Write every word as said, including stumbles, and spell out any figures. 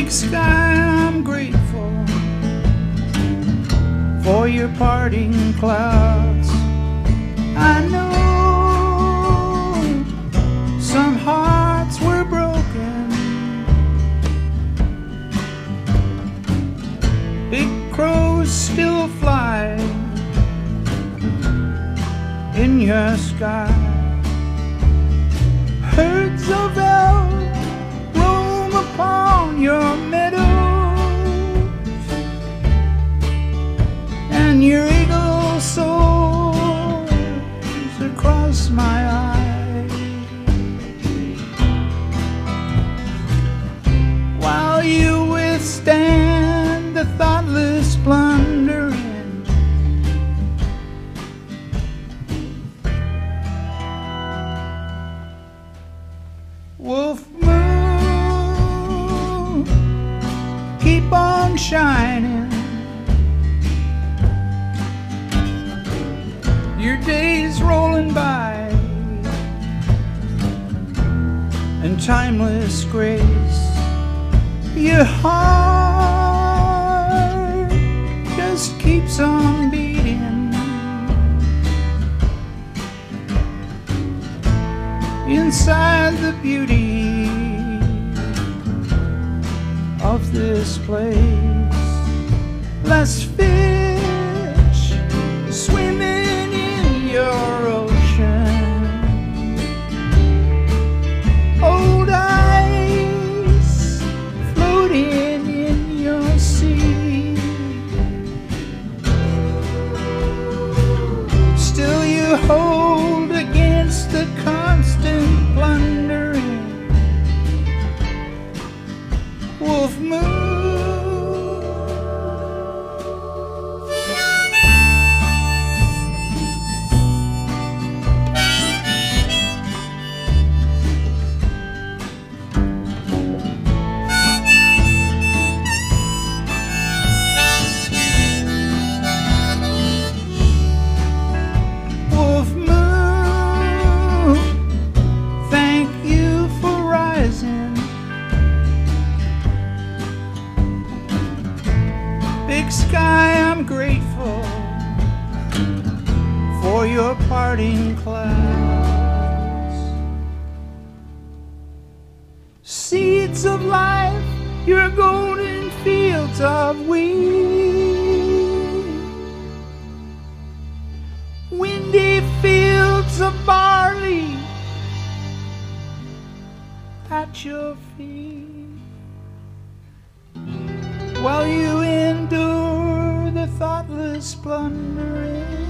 Big sky, I'm grateful for your parting clouds. I know some hearts were broken. Big crows still fly in your sky. Herds of elk roam upon your meadows, and your eagle soars across my eyes, while you withstand the thoughtless plundering. Wolf moon, keep on shining. Your days rolling by in timeless grace. Your heart just keeps on beating. Inside the beauty of this place, less fish swimming in your ocean, old ice floating in your sea. Still you hold against the constant plundering. Wolf moon, Wolf moon, thank you for rising. Big sky, I'm grateful for your parting clouds. Seeds of life, your golden fields of wheat, windy fields of barley at your feet, while you endure the thoughtless plundering.